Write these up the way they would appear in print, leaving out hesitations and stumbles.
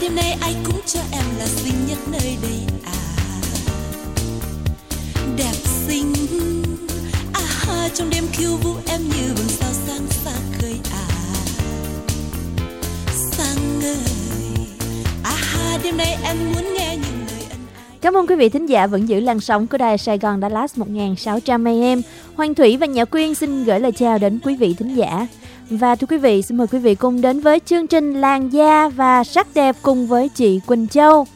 đêm nay ai cũng cho em là xinh nhất nơi đây à. Đẹp xinh trong đêm khiêu vũ em như vầng sao sáng xa khơi à. Sáng ơi đêm nay em muốn nghe những lời ân ái. Cảm ơn quý vị thính giả vẫn giữ làn sóng của đài Sài Gòn Dallas 1600 AM. Hoàng Thủy và Nhã Quyên xin gửi lời chào đến quý vị thính giả. Và thưa quý vị, xin mời quý vị cùng đến với chương trình Làn da và sắc đẹp cùng với chị Quỳnh Châu.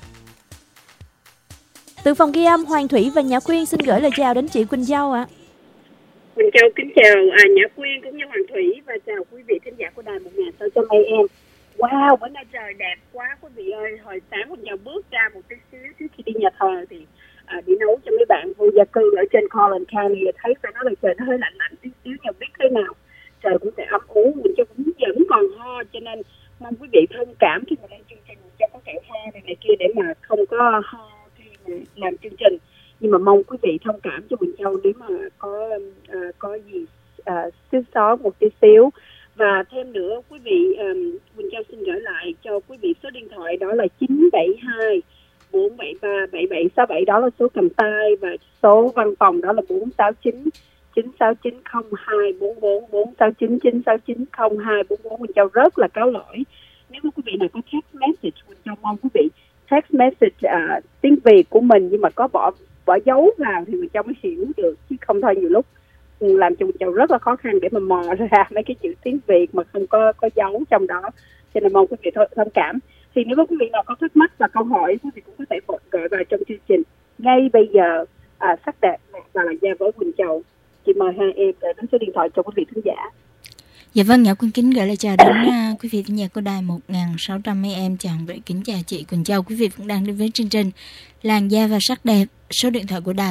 Từ phòng ghi âm, Hoàng Thủy và Nhã Quyên xin gửi lời chào đến chị Quỳnh Châu ạ. Quỳnh Châu kính chào Nhã Quyên cũng như Hoàng Thủy và chào quý vị thính giả của đài 1600 AM. Wow, bữa nay trời đẹp quá quý vị ơi. Hồi sáng Quỳnh Châu bước ra một tí xíu trước khi đi nhà thờ thì đi nấu cho mấy bạn vô gia cư ở trên Collin County, thấy phải nói là trời nó hơi lạnh lạnh tí xíu, nhưng biết thế nào trời cũng sẽ ấm ú. Quỳnh Châu cũng vẫn còn ho, cho nên mong quý vị thông cảm khi mà lên chương trình. Quỳnh Châu có thể ho này kia để mà không có ho khi mà làm chương trình, nhưng mà mong quý vị thông cảm cho Quỳnh Châu nếu mà có gì xíu xó một tí xíu. Và thêm nữa quý vị, Quỳnh Châu xin gửi lại cho quý vị số điện thoại đó là 972 473 7767, đó là số cầm tay, và số văn phòng đó là 469 969 0244 469 969 0244. Quỳnh Châu rất là cáo lỗi nếu quý vị nào có text message. Quỳnh Châu mong quý vị text message tiếng Việt của mình nhưng mà có bỏ dấu vào thì Quỳnh Châu mới hiểu được, chứ không thôi nhiều lúc làm cho Quỳnh Châu rất là khó khăn để mà mò ra mấy cái chữ tiếng Việt mà không có dấu trong đó, cho nên mong quý vị thông cảm. Thì nếu quý vị nào có thắc mắc và câu hỏi, quý vị cũng có thể gọi vào trong chương trình ngay bây giờ. Sắc đẹp và làn da với Quỳnh Châu. Chị mời hai em để đến số điện thoại cho quý vị thính giả. Dạ vâng, Nhã Quyên kính gửi lời chào đến quý vị thính giả của đài 1600 AM. Chào vậy, kính chào chị Quỳnh Châu. Quý vị vẫn đang đến với chương trình Làn da và sắc đẹp. Số điện thoại của đài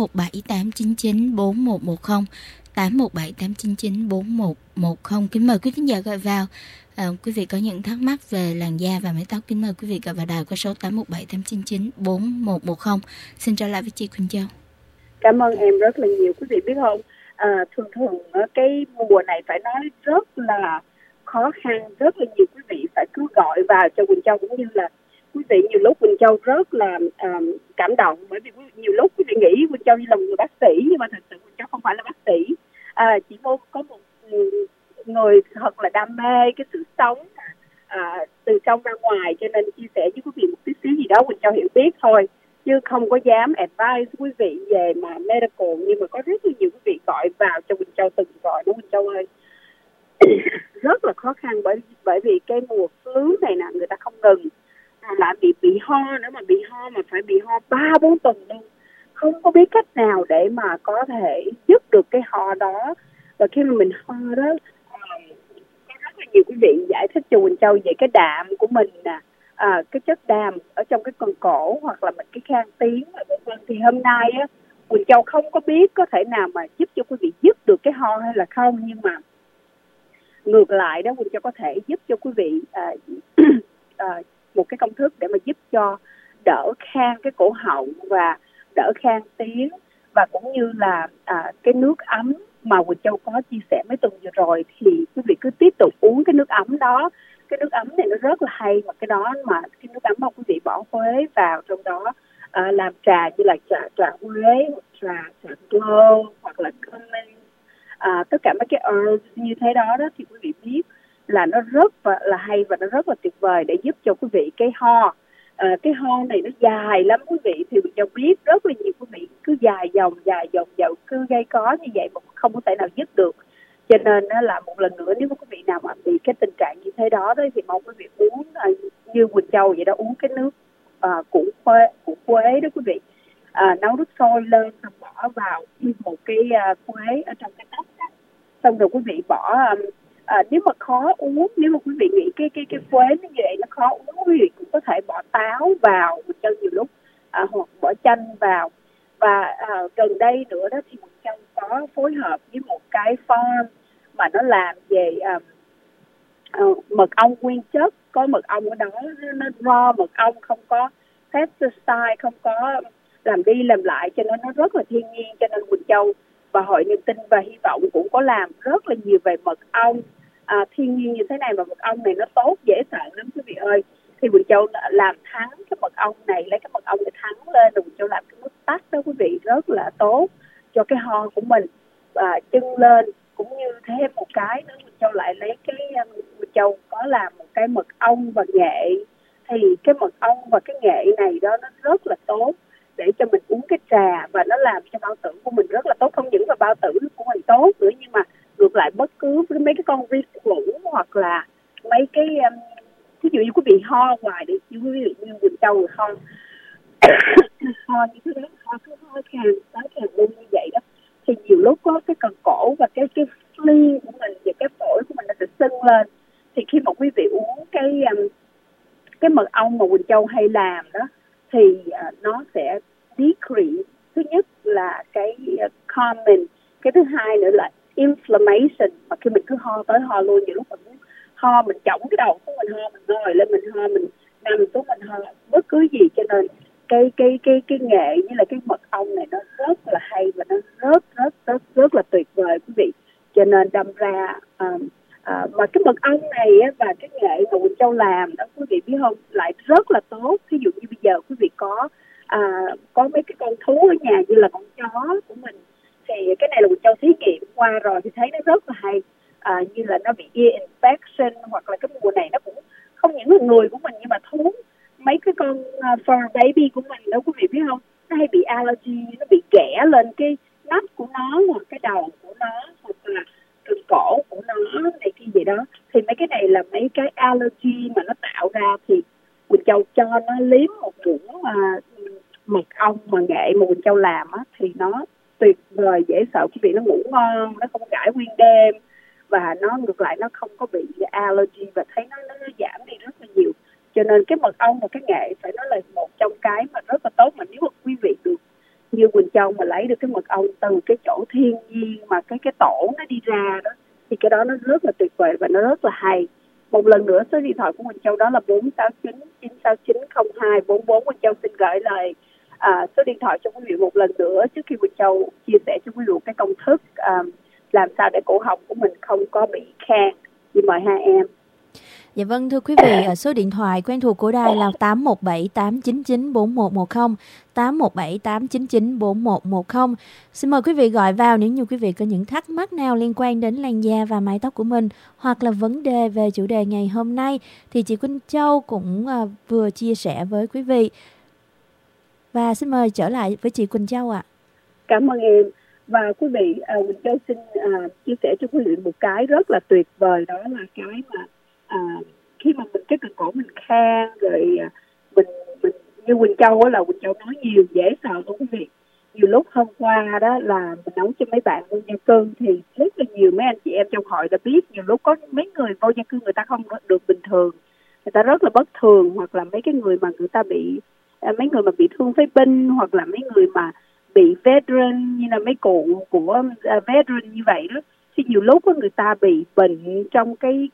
8178994110, 8178994110. Kính mời quý thính giả gọi vào. Quý vị có những thắc mắc về làn da và mái tóc, kính mời quý vị gọi vào đài qua số 8178994110. Xin trở lại với chị Quỳnh Châu. Cảm ơn em rất là nhiều. Quý vị biết không, thường cái mùa này phải nói rất là khó khăn, rất là nhiều quý vị phải cứ gọi vào cho Quỳnh Châu, cũng như là quý vị nhiều lúc Quỳnh Châu rất là cảm động, bởi vì nhiều lúc quý vị nghĩ Quỳnh Châu như là một người bác sĩ, nhưng mà thật sự Quỳnh Châu không phải là bác sĩ. Chỉ có một người thật là đam mê cái sự sống từ trong ra ngoài, cho nên chia sẻ với quý vị một tí xíu gì đó Quỳnh Châu hiểu biết thôi, chứ không có dám advise quý vị về mà medical. Nhưng mà có rất là nhiều quý vị gọi vào cho Quỳnh Châu, từng gọi đó Quỳnh Châu ơi. Rất là khó khăn bởi vì cái mùa flu này nè, người ta không ngừng, lại bị ho nữa, mà bị ho mà phải bị ho 3-4 tuần luôn, không có biết cách nào để mà có thể giúp được cái ho đó. Và khi mà mình ho đó, có rất là nhiều quý vị giải thích cho Quỳnh Châu về cái đạm của mình nè, cái chất đàm ở trong cái cần cổ hoặc là cái khang tiếng vân vân. Thì hôm nay á, Quỳnh Châu không có biết có thể nào mà giúp cho quý vị dứt được cái ho hay là không, nhưng mà ngược lại đó, Quỳnh Châu có thể giúp cho quý vị một cái công thức để mà giúp cho đỡ khang cái cổ họng và đỡ khang tiếng, và cũng như là cái nước ấm mà Quỳnh Châu có chia sẻ mấy tuần vừa rồi, thì quý vị cứ tiếp tục uống cái nước ấm đó. Cái nước ấm này nó rất là hay, mà cái đó mà cái nước ấm mà quý vị bỏ Huế vào trong đó, làm trà như là trà Huế, trà Glow hoặc là cumin, tất cả mấy cái herbs như thế đó thì quý vị biết là nó rất là hay và nó rất là tuyệt vời để giúp cho quý vị cái ho. Cái ho này nó dài lắm quý vị, thì mình cho biết rất là nhiều quý vị cứ dài dòng cứ gây có như vậy mà không có thể nào dứt được. Cho nên là một lần nữa, nếu quý vị nào mà bị cái tình trạng như thế đó thì mong quý vị uống như Quỳnh Châu vậy đó, uống cái nước củ quế đó quý vị. Nấu nước sôi lên xong bỏ vào một cái quế ở trong cái tách đó. Xong rồi quý vị bỏ nếu mà khó uống, nếu mà quý vị nghĩ cái quế như vậy nó khó uống, quý vị cũng có thể bỏ táo vào cho nhiều lúc, hoặc bỏ chanh vào. Và gần đây nữa đó thì mình có phối hợp với một cái farm mà nó làm về mật ong nguyên chất, có mật ong ở đó, nó raw mật ong, không có pesticide, không có làm đi làm lại, cho nên nó rất là thiên nhiên. Cho nên Quỳnh Châu và Hội Niềm Tin và Hy vọng cũng có làm rất là nhiều về mật ong thiên nhiên như thế này, và mật ong này nó tốt, dễ sợ lắm quý vị ơi. thì Quỳnh Châu làm thắng cái mật ong này, lấy cái mật ong này thắng lên rồi Quỳnh Châu làm cái nước tắc đó quý vị, rất là tốt cho cái ho của mình và chưng lên. Cũng như thêm một cái nữa, Quỳnh Châu lại lấy cái Quỳnh Châu có làm một cái mật ong và nghệ, thì cái mật ong và cái nghệ này đó nó rất là tốt để cho mình uống cái trà, và nó làm cho bao tử của mình rất là tốt. Không những là bao tử của mình tốt nữa, nhưng mà ngược lại bất cứ mấy cái con vi khuẩn hoặc là mấy cái ví dụ như quý vị ho ngoài đi, như quý vị như Quỳnh Châu ho ho như thế đó, ho cứ ho khàn luôn như vậy đó, thì nhiều lúc có cái cần cổ và cái flea của mình và cái phổi của mình nó sẽ sưng lên. Thì khi mà quý vị uống cái mật ong mà Quỳnh Châu hay làm đó, thì nó sẽ decrease, thứ nhất là cái calming, cái thứ hai nữa là inflammation. Mà khi mình cứ ho tới ho luôn, nhiều lúc mình ho, mình chổng cái đầu của mình ho, mình ngồi lên mình ho, mình nằm xuống mình ho, bất cứ gì. Cho nên cái nghệ như là cái mật ong này nó rất là hay và nó rất là tuyệt vời quý vị. Cho nên đâm ra mà cái mật ong này và cái nghệ mà Quỳnh Châu làm đó quý vị biết không, lại rất là tốt. Ví dụ như bây giờ quý vị có mấy cái con thú ở nhà như là con chó của mình, thì cái này là Quỳnh Châu thí nghiệm qua rồi thì thấy nó rất là hay. Như là nó bị ear infection, hoặc là cái mùa này nó cũng không những là người của mình nhưng mà thú, mấy cái con fur baby của mình đó quý vị biết không, nó hay bị allergy, nó bị ghẻ lên cái nách của nó hoặc cái đầu của nó hoặc là cái cổ của nó này kia gì đó. Thì mấy cái này là mấy cái allergy mà nó tạo ra, thì Quỳnh Châu cho nó liếm một muỗng mật ong mà nghệ mà Quỳnh Châu làm á, thì nó tuyệt vời, dễ sợ quý vị, nó ngủ ngon, nó không gãi nguyên đêm, và nó ngược lại nó không có bị allergy, và thấy nó giảm đi rất là nhiều. Cho nên cái mật ong và cái nghệ phải nói là một trong cái mà rất là tốt. Mà nếu mà quý vị được như Quỳnh Châu mà lấy được cái mật ong từ cái chỗ thiên nhiên mà cái tổ nó đi ra đó, thì cái đó nó rất là tuyệt vời và nó rất là hay. Một lần nữa số điện thoại của Quỳnh Châu đó là 469-969-0244. Quỳnh Châu xin gửi lời số điện thoại cho quý vị một lần nữa trước khi Quỳnh Châu chia sẻ cho quý vị cái công thức làm sao để cổ họng của mình không có bị khan. Chị mời hai em. Dạ vâng, thưa quý vị, số điện thoại quen thuộc của đài là 817-899-4110, 817-899-4110. Xin mời quý vị gọi vào nếu như quý vị có những thắc mắc nào liên quan đến làn da và mái tóc của mình, hoặc là vấn đề về chủ đề ngày hôm nay thì chị Quỳnh Châu cũng vừa chia sẻ với quý vị. Và xin mời trở lại với chị Quỳnh Châu ạ. Cảm ơn em. Và quý vị, Quỳnh Châu xin chia sẻ cho quý vị một cái rất là tuyệt vời, đó là cái mà khi mà mình cái cần cổ mình khan rồi mình như Quỳnh Châu là Quỳnh Châu nói nhiều dễ sợ luôn quý vị. Nhiều lúc hôm qua đó là mình nấu cho mấy bạn vô gia cư thì rất là nhiều mấy anh chị em trong hội đã biết, nhiều lúc có mấy người vô gia cư người ta không được bình thường, người ta rất là bất thường, hoặc là mấy cái người mà người ta bị mấy người mà bị thương phế binh, hoặc là mấy người mà bị veteran như là mấy cụ của veteran như vậy đó, thì nhiều lúc có người ta bị bệnh trong cái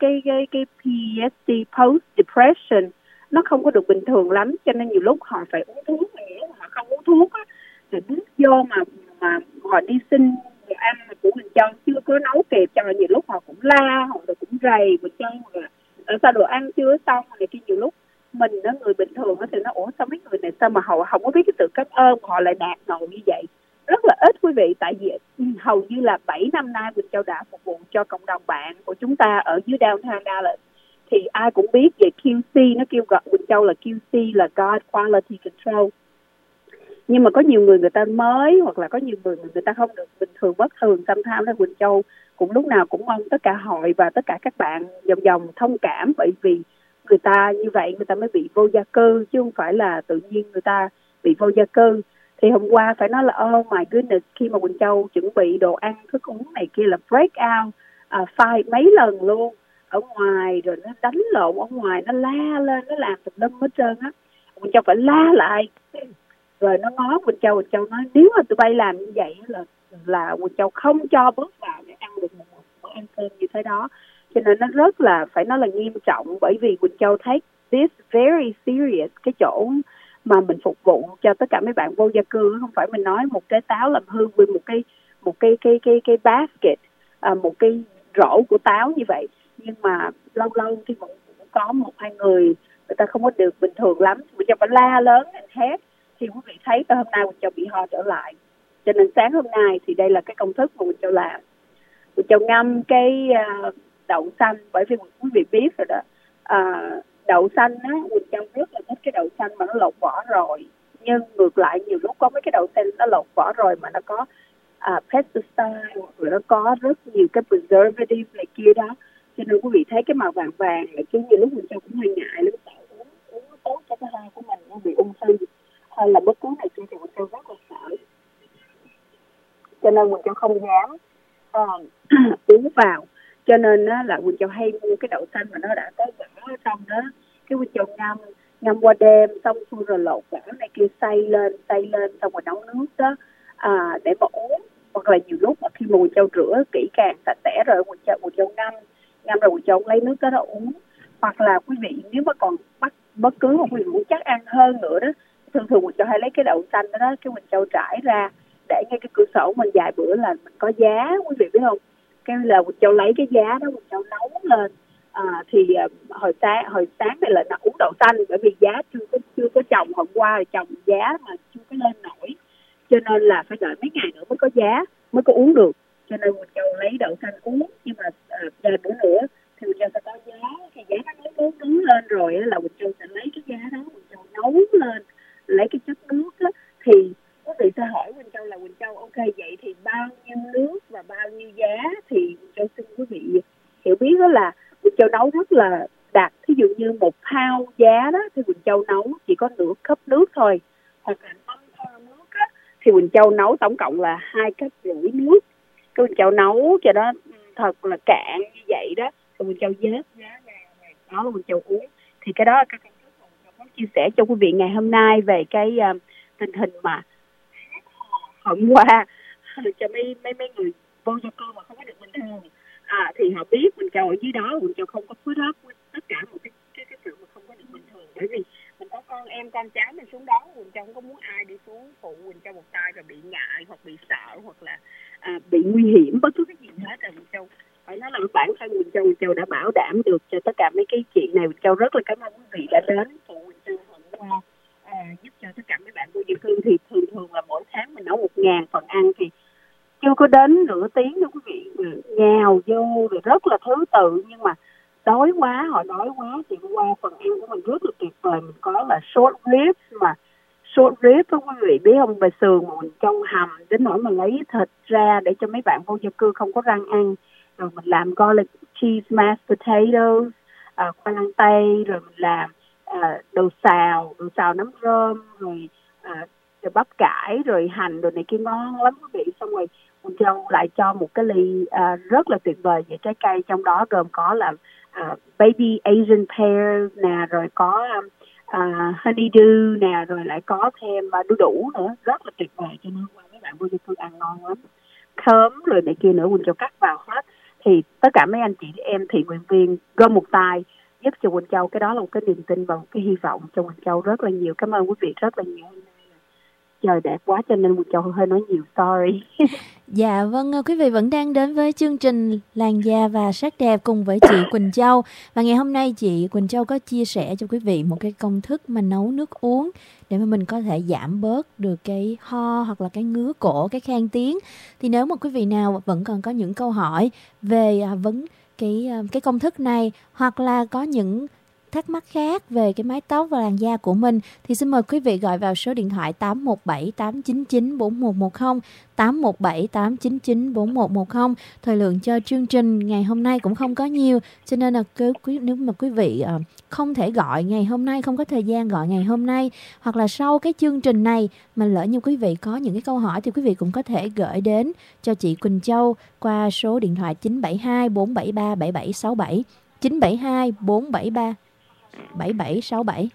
PTSD, post depression, nó không có được bình thường lắm, cho nên nhiều lúc họ phải uống thuốc, mà nếu mà họ không uống thuốc á thì bước vô mà họ đi xin đồ ăn mà của Quỳnh Châu chưa có nấu kịp, cho nên nhiều lúc họ cũng la, họ cũng rầy Quỳnh Châu là sao đồ ăn chưa xong này kia. Nhiều lúc mình đó, người bình thường đó, thì nó ủa sao mấy người này sao mà họ không có biết cái sự cảm ơn, họ lại đạt ngầu như vậy. Rất là ít quý vị, tại vì hầu như là 7 năm nay Quỳnh Châu đã phục vụ cho cộng đồng bạn của chúng ta ở dưới downtown Dallas, thì ai cũng biết về QC, nó kêu gọi Quỳnh Châu là QC là God Quality Control. Nhưng mà có nhiều người ta mới, hoặc là có nhiều người ta không được bình thường, bất thường, sometimes là Quỳnh Châu cũng lúc nào cũng mong tất cả hội và tất cả các bạn vòng thông cảm, bởi vì người ta như vậy người ta mới bị vô gia cư, chứ không phải là tự nhiên người ta bị vô gia cư. Thì hôm qua phải nói là oh my goodness, khi mà Quỳnh Châu chuẩn bị đồ ăn thức uống này kia là break out fight mấy lần luôn ở ngoài, rồi nó đánh lộn ở ngoài, nó la lên, nó làm tùm lum hết trơn á. Quỳnh Châu phải la lại, rồi nó ngó Quỳnh Châu nói nếu mà tụi bay làm như vậy là Quỳnh Châu không cho bước vào để ăn được một bữa ăn cơm như thế đó. Cho nên nó rất là phải nói là nghiêm trọng, bởi vì Quỳnh Châu take this very serious, cái chỗ mà mình phục vụ cho tất cả mấy bạn vô gia cư. Không phải mình nói một cái táo làm hư với một cái basket, một cái rổ của táo như vậy, nhưng mà lâu lâu thì cũng có một hai người người ta không có được bình thường lắm, Quỳnh Châu phải la lớn anh hét. Thì quý vị thấy tới hôm nay Quỳnh Châu bị ho trở lại, cho nên sáng hôm nay thì đây là cái công thức mà Quỳnh Châu làm. Quỳnh Châu ngâm cái đậu xanh, bởi vì quý vị biết rồi đó, đậu xanh á, Quỳnh Châu rất là thích cái đậu xanh mà nó lột vỏ rồi. Nhưng ngược lại nhiều lúc có mấy cái đậu xanh nó lột vỏ rồi mà nó có pesticide hoặc là nó có rất nhiều cái preservative này kia đó, cho nên quý vị thấy cái màu vàng vàng là chứ nhiều lúc Quỳnh Châu cũng hơi ngại lắm, uống nó tốt cho cái hơi của mình, nó bị ung thư hay là bất cứ này kia thì Quỳnh Châu rất là sợ, cho nên Quỳnh Châu không dám uống vào. Cho nên là Quỳnh Châu hay mua cái đậu xanh mà nó đã có vỏ ở trong đó, cái Quỳnh Châu ngâm qua đêm xong xuôi rồi lột vỏ này kia, xay lên xong rồi nấu nước đó để mà uống. Hoặc là nhiều lúc mà khi mà Quỳnh Châu rửa kỹ càng sạch sẽ rồi Quỳnh Châu ngâm rồi Quỳnh Châu lấy nước đó uống. Hoặc là quý vị nếu mà còn bất cứ một quý vị muốn chắc ăn hơn nữa đó, thường Quỳnh Châu hay lấy cái đậu xanh đó cái Quỳnh Châu trải ra để ngay cái cửa sổ mình vài bữa là mình có giá, quý vị biết không? Cái là Quỳnh Châu lấy cái giá đó Quỳnh Châu nấu lên. Thì hồi sáng này là uống đậu xanh, bởi vì giá chưa có trồng, hôm qua rồi trồng giá mà chưa có lên nổi, cho nên là phải đợi mấy ngày nữa mới có giá, mới có uống được. Cho nên Quỳnh Châu lấy đậu xanh uống, nhưng mà vài bữa nữa thì Quỳnh Châu sẽ có giá, thì giá nó nướng lên rồi là Quỳnh Châu sẽ lấy cái giá đó Quỳnh Châu nấu lên, lấy cái chất nước đó. Thì quý vị sẽ hỏi Quỳnh Châu là Quỳnh Châu ok vậy thì bao nhiêu nước và bao nhiêu giá, thì Quỳnh Châu xin quý vị hiểu biết đó là Quỳnh Châu nấu rất là đặc. Thí dụ như 1 pound giá đó thì Quỳnh Châu nấu chỉ có nửa cốc nước thôi, hoặc là 5 pound nước á, thì Quỳnh Châu nấu tổng cộng là 2,5 cốc nước. Cái Quỳnh Châu nấu cho nó thật là cạn như vậy đó, rồi Quỳnh Châu vớt giá ra đó là Quỳnh Châu uống. Thì cái đó là cái công thức mà Quỳnh Châu muốn chia sẻ cho quý vị ngày hôm nay về cái tình hình mà hôm qua cho mấy người vô gia cư mà không có được bình thường. Thì họ biết Quỳnh Châu ở dưới đó, Quỳnh Châu không có phối hợp với tất cả một cái sự mà không có được bình thường, bởi vì mình có con em con cháu mình xuống đó, Quỳnh Châu không có muốn ai đi xuống phụ Quỳnh Châu một tay rồi bị ngại hoặc bị sợ hoặc là bị nguy hiểm bất cứ cái gì hết. Rồi Quỳnh Châu phải nói là bản thân Quỳnh Châu đã bảo đảm được cho tất cả mấy cái chuyện này. Quỳnh Châu rất là cảm ơn quý vị đã đến phụ Quỳnh Châu hôm qua, giúp cho tất cả mấy bạn vô gia cư. Thì thường là mỗi tháng mình nấu 1.000 phần ăn, thì chưa có đến nửa tiếng đâu quý vị, nhào vô rồi rất là thứ tự, nhưng mà đói quá thì qua phần ăn của mình rất là tuyệt vời. Mình có là short ribs, mà short ribs đó quý vị biết không, về sườn mà mình trong hầm đến nỗi mà lấy thịt ra để cho mấy bạn vô gia cư không có răng ăn. Rồi mình làm garlic cheese mashed potatoes, khoai lang tây, rồi mình làm đồ xào nấm rơm, rồi bắp cải, rồi hành, rồi này kia ngon lắm quý vị. Xong rồi Quỳnh Châu lại cho một cái ly rất là tuyệt vời về trái cây, trong đó gồm có là baby Asian pear nè, rồi có honeydew nè, rồi lại có thêm đu đủ nữa, rất là tuyệt vời, cho nên qua mấy bạn vô gia cư ăn ngon lắm. Khóm rồi này kia nữa Quỳnh Châu cắt vào hết. Thì tất cả mấy anh chị em thiện nguyện viên gom một tay giúp cho Quỳnh Châu, cái đó là một cái niềm tin và một cái hy vọng cho Quỳnh Châu rất là nhiều. Cảm ơn quý vị rất là nhiều. Trời đẹp quá cho nên Quỳnh Châu hơi nói nhiều, sorry. Dạ vâng, quý vị vẫn đang đến với chương trình Làn da và sắc đẹp cùng với chị Quỳnh Châu. Và ngày hôm nay chị Quỳnh Châu có chia sẻ cho quý vị một cái công thức mà nấu nước uống để mà mình có thể giảm bớt được cái ho hoặc là cái ngứa cổ, cái khan tiếng. Thì nếu mà quý vị nào vẫn còn có những câu hỏi về cái công thức này, hoặc là có những thắc mắc khác về cái mái tóc và làn da của mình, thì xin mời quý vị gọi vào số điện thoại 817 899 4110, 817 899 4110. Thời lượng cho chương trình ngày hôm nay cũng không có nhiều, cho nên là nếu mà quý vị không thể gọi ngày hôm nay, không có thời gian gọi ngày hôm nay, hoặc là sau cái chương trình này mà lỡ như quý vị có những cái câu hỏi, thì quý vị cũng có thể gửi đến cho chị Quỳnh Châu qua số điện thoại 972 473 7767, 972 473 7767.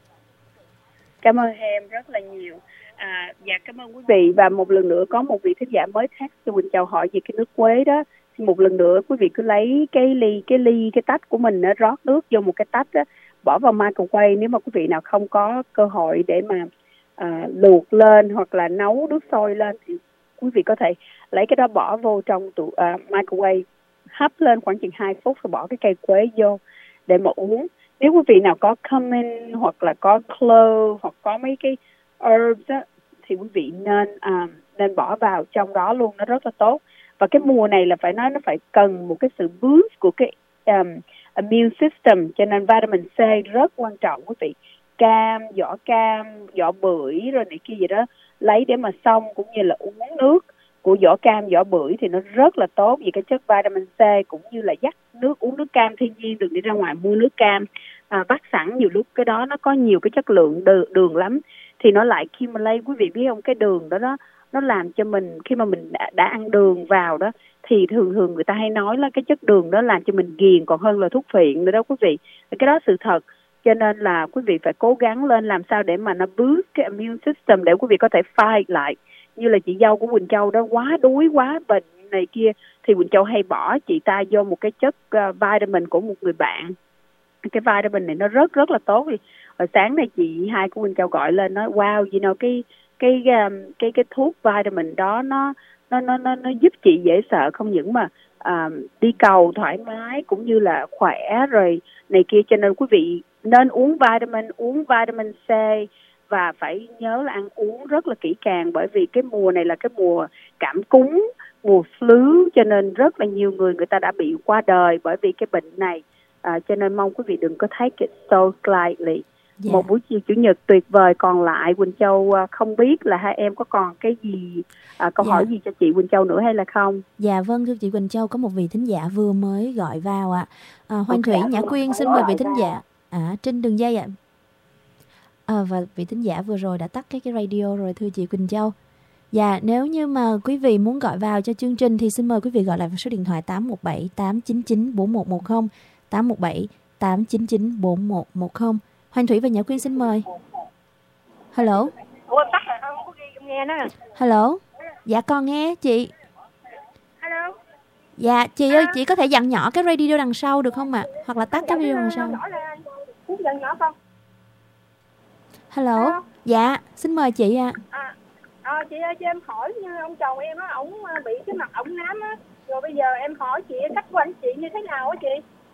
Cảm ơn em rất là nhiều. Dạ cảm ơn quý vị. Và một lần nữa có một vị thính giả mới text cho Quỳnh Châu hỏi về cái nước quế đó. Thì một lần nữa quý vị cứ lấy cái tách của mình đó, rót nước vô một cái tách đó, bỏ vào microwave. Nếu mà quý vị nào không có cơ hội để mà luộc lên hoặc là nấu nước sôi lên, thì quý vị có thể lấy cái đó bỏ vô trong microwave, hấp lên khoảng chừng 2 phút rồi bỏ cái cây quế vô để mà uống. Nếu quý vị nào có cumin hoặc là có clove hoặc có mấy cái herbs á, thì quý vị nên bỏ vào trong đó luôn, nó rất là tốt. Và cái mùa này là phải nói nó phải cần một cái sự boost của cái immune system, cho nên vitamin C rất quan trọng quý vị. Cam, vỏ bưởi rồi này kia gì đó lấy để mà xông, cũng như là uống nước của vỏ cam, vỏ bưởi thì nó rất là tốt vì cái chất vitamin C, cũng như là dắt nước, uống nước cam thiên nhiên, đừng đi ra ngoài mua nước cam vắt sẵn, nhiều lúc cái đó nó có nhiều cái chất lượng đường lắm thì nó lại accumulate. Quý vị biết không, cái đường đó nó làm cho mình, khi mà mình đã ăn đường vào đó thì thường người ta hay nói là cái chất đường đó làm cho mình ghiền còn hơn là thuốc phiện nữa đó quý vị. Cái đó sự thật, cho nên là quý vị phải cố gắng lên làm sao để mà nó boost cái immune system để quý vị có thể fight lại. Như là chị dâu của Quỳnh Châu đó, quá đuối, quá bệnh này kia thì Quỳnh Châu hay bỏ chị ta vô một cái chất vitamin của một người bạn. Cái vitamin này nó rất là tốt. Hồi sáng nay chị hai của Quỳnh Châu gọi lên nói wow, you know, cái thuốc vitamin đó nó giúp chị dễ sợ, không những mà đi cầu thoải mái cũng như là khỏe rồi này kia, cho nên quý vị nên uống vitamin C và phải nhớ là ăn uống rất là kỹ càng, bởi vì cái mùa này là cái mùa cảm cúm, mùa flu, cho nên rất là nhiều người ta đã bị qua đời bởi vì cái bệnh này. Cho nên mong quý vị đừng có take it so lightly. Một buổi chiều chủ nhật tuyệt vời còn lại. Quỳnh Châu không biết là hai em có còn cái gì câu hỏi gì cho chị Quỳnh Châu nữa hay là không? Dạ vâng, thưa chị Quỳnh Châu, có một vị thính giả vừa mới gọi vào ạ. Hoành Thủy, Nhã Quyên xin mời vị thính giả trên đường dây ạ. Và vị thính giả vừa rồi đã tắt cái radio rồi thưa chị Quỳnh Châu. Dạ, nếu như mà quý vị muốn gọi vào cho chương trình thì xin mời quý vị gọi lại vào số điện thoại 817 899 4110, 817 899 4110. Hoành Thủy và Nhã Quyên xin mời. Hello. Ủa, tắt rồi không có ghi nghe nữa. Hello. Dạ con nghe chị. Hello. Dạ chị ơi, chị có thể dặn nhỏ cái radio đằng sau được không ạ? Hoặc là tắt cái radio đằng sau. Muốn dặn nhỏ không? Hello. Dạ, xin mời chị ạ. Chị ơi, cho em hỏi, như ông chồng em á, ổng bị cái mặt ổng nám á, rồi bây giờ em hỏi chị cách của anh chị như thế nào á chị?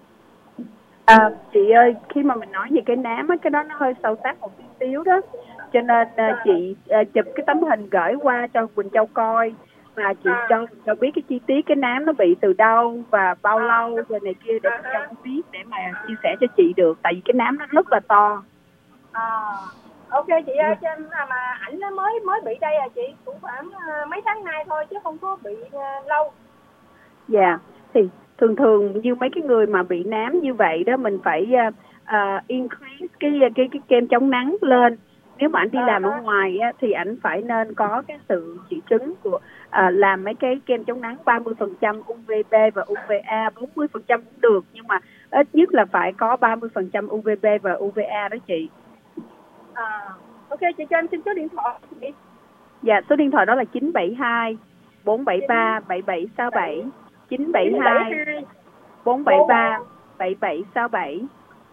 Chị ơi, khi mà mình nói về cái nám á, cái đó nó hơi sâu sắc một chút xíu đó, cho nên chị chụp cái tấm hình gửi qua cho Quỳnh Châu coi và chị cho biết cái chi tiết cái nám nó bị từ đâu và bao lâu rồi này kia để Quỳnh Châu biết để mà chia sẻ cho chị được, tại vì cái nám nó rất là to. Ok chị ơi, cho em mà ảnh nó mới bị đây chị, cũng khoảng mấy tháng nay thôi chứ không có bị lâu. Dạ, thì thường như mấy cái người mà bị nám như vậy đó, mình phải increase cái kem chống nắng lên. Nếu mà anh đi làm ở ngoài á, thì anh phải nên có cái sự triệu chứng của làm mấy cái kem chống nắng 30% UVB và UVA, 40% cũng được, nhưng mà ít nhất là phải có 30% UVB và UVA đó chị. Ok, chị cho em xin số điện thoại chị. Dạ, số điện thoại đó là 972 473 7767, 972 473 7767.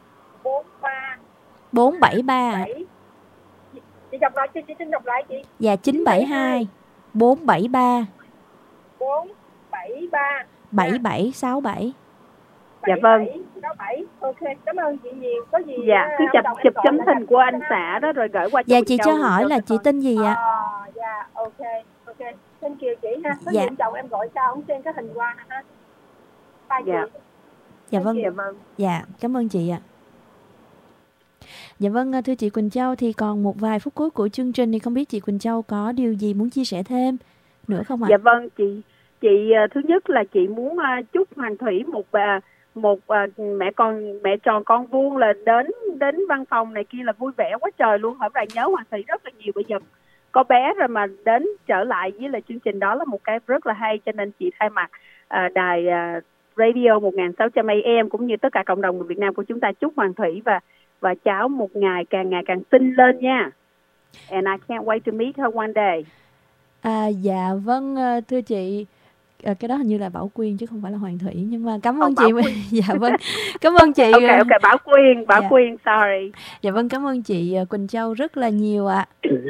473. Chị đọc lại, chị xin đọc lại chị. Dạ, 972 473 473 7767. Dạ vâng. 67. Ok, cảm ơn chị nhiều. Có gì dạ, cứ chụp tấm hình của anh xã đó rồi gửi qua cho Dạ, chị cho hỏi là chị tên gì ạ? Dạ, ok. Thank you chị ha. Có dạ. gì chồng em gọi sao, ông xem cái hình qua ha. Bye dạ. chị. Dạ vâng. Dạ, cảm ơn chị ạ. Dạ vâng, thưa chị Quỳnh Châu, thì còn một vài phút cuối của chương trình thì không biết chị Quỳnh Châu có điều gì muốn chia sẻ thêm nữa không ạ? Dạ vâng, chị thứ nhất là chị muốn chúc Hoàng Thủy một mẹ tròn con vuông, là đến văn phòng này kia là vui vẻ quá trời luôn. Hỏi nhớ Hoàng Thủy rất là nhiều, bây giờ có bé rồi mà đến trở lại với là chương trình đó là một cái rất là hay, cho nên chị thay mặt đài radio 1600 AM cũng như tất cả cộng đồng người Việt Nam của chúng ta chúc Hoàng Thủy và cháu một ngày càng xinh lên nha. And I can't wait to meet her one day. Dạ vâng, thưa chị, cái đó hình như là Bảo Quyên chứ không phải là Hoàng Thủy, nhưng mà cảm ơn chị. Dạ vâng, cảm ơn chị. Ok, Bảo Quyên, sorry. Dạ vâng, cảm ơn chị Quỳnh Châu rất là nhiều ạ.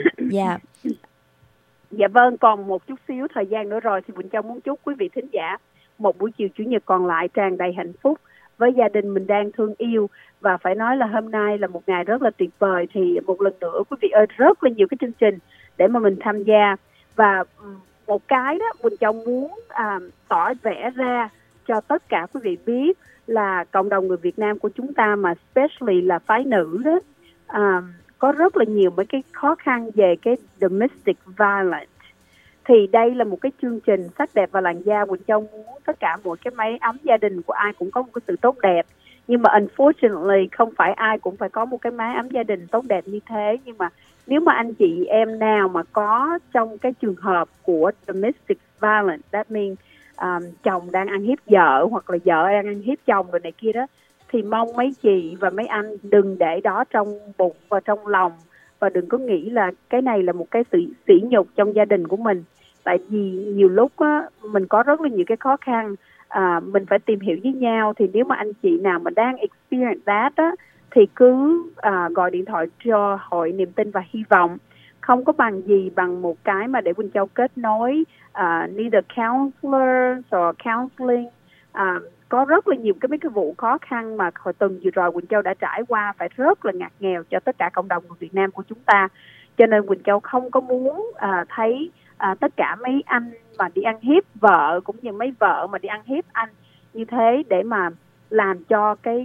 Dạ vâng, còn một chút xíu thời gian nữa rồi thì Quỳnh Châu muốn chúc quý vị thính giả một buổi chiều chủ nhật còn lại tràn đầy hạnh phúc với gia đình mình đang thương yêu. Và phải nói là hôm nay là một ngày rất là tuyệt vời. Thì một lần nữa quý vị ơi, rất là nhiều cái chương trình để mà mình tham gia. Và một cái đó Quỳnh Châu muốn tỏ vẻ ra cho tất cả quý vị biết là cộng đồng người Việt Nam của chúng ta, mà especially là phái nữ đó, có rất là nhiều mấy cái khó khăn về cái domestic violence. Thì đây là một cái chương trình Sắc Đẹp và Làn Da. Quỳnh Châu muốn tất cả mỗi cái mái ấm gia đình của ai cũng có một cái sự tốt đẹp. Nhưng mà unfortunately không phải ai cũng phải có một cái mái ấm gia đình tốt đẹp như thế. Nhưng mà nếu mà anh chị em nào mà có trong cái trường hợp của domestic violence, that means chồng đang ăn hiếp vợ hoặc là vợ đang ăn hiếp chồng rồi này kia đó, thì mong mấy chị và mấy anh đừng để đó trong bụng và trong lòng, và đừng có nghĩ là cái này là một cái sự sỉ nhục trong gia đình của mình. Tại vì nhiều lúc á, mình có rất là nhiều cái khó khăn, mình phải tìm hiểu với nhau. Thì nếu mà anh chị nào mà đang experience that á, thì cứ gọi điện thoại cho Hội Niềm Tin và Hy Vọng. Không có bằng gì bằng một cái mà để Quỳnh Châu kết nối neither counselor or counseling. Có rất là nhiều mấy cái vụ khó khăn mà hồi tuần vừa rồi Quỳnh Châu đã trải qua, phải rất là ngặt nghèo cho tất cả cộng đồng người Việt Nam của chúng ta. Cho nên Quỳnh Châu không có muốn thấy tất cả mấy anh mà đi ăn hiếp vợ cũng như mấy vợ mà đi ăn hiếp anh như thế, để mà làm cho cái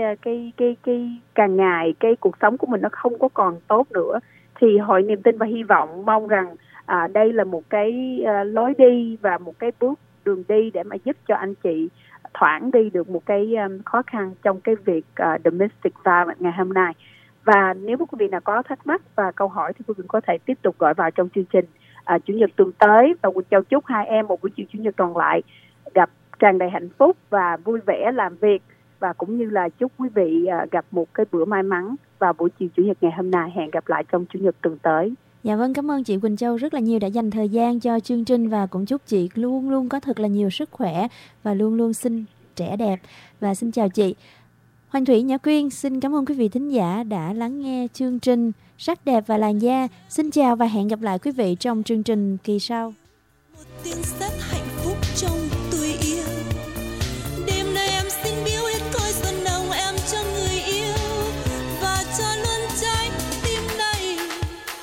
càng ngày cái cuộc sống của mình nó không có còn tốt nữa. Thì Hội Niềm Tin và Hy Vọng mong rằng đây là một cái lối đi và một cái bước đường đi để mà giúp cho anh chị thoảng đi được một cái khó khăn trong cái việc domestic violence ngày hôm nay. Và nếu quý vị nào có thắc mắc và câu hỏi thì quý vị có thể tiếp tục gọi vào trong chương trình Chủ nhật tuần tới. Và Quỳnh Châu chúc hai em một buổi chiều Chủ nhật còn lại gặp tràn đầy hạnh phúc và vui vẻ làm việc, và cũng như là chúc quý vị gặp một cái bữa may mắn vào buổi chiều Chủ nhật ngày hôm nay. Hẹn gặp lại trong Chủ nhật tuần tới. Dạ vâng, cảm ơn chị Quỳnh Châu rất là nhiều đã dành thời gian cho chương trình, và cũng chúc chị luôn luôn có thật là nhiều sức khỏe và luôn luôn xinh trẻ đẹp. Và xin chào chị. Hoàng Thủy, Nhã Quyên xin cảm ơn quý vị thính giả đã lắng nghe chương trình Sắc Đẹp và Làn Da. Xin chào và hẹn gặp lại quý vị trong chương trình kỳ sau. Một tiếng sét hạnh phúc trong tôi